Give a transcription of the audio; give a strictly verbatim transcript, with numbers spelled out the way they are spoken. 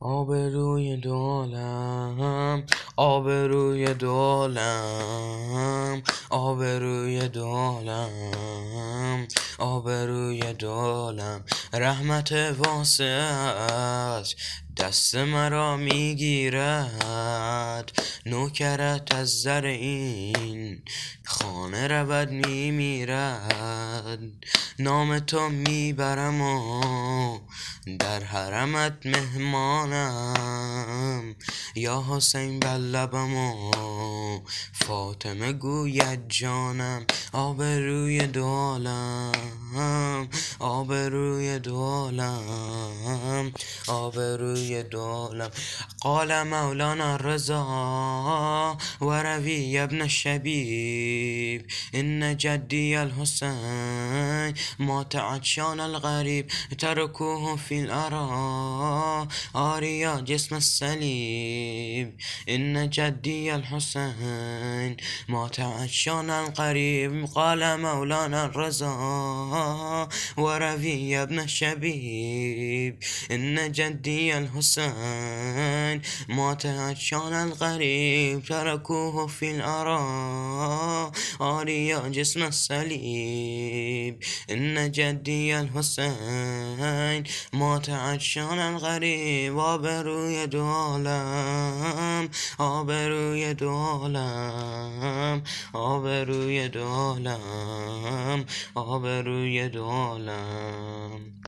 آبروی دولم، آبروی دولم، آبروی دولم، آبروی دولم. رحمت واسعت دست مرا میگیرد، نوکرت از زر این خانه رود میمیرد. نام تو میبرم و در حرمت مهمانم، یا حسین بر لبم و فاطمه گوید جانم. آبروی دولم، آبروی دولم، آبروی دولم. قال مولانا الرضا وروي ابن الشبيب إن جدي الحسين مات عطشان الغريب، تركوه في الأراء آريا جسم السليب. إن جدي الحسين مات عطشان الغريب. قال مولانا الرضا وروي ابن الشبيب إن جدي الحسين مات عطشان الغريب، تركوه في الأراء آريا جسم السليب. إن جدي الحسين مات عطشان الغريب. آبروی دولم، آبروی دولم، آبروی دولم، آبروی دولم.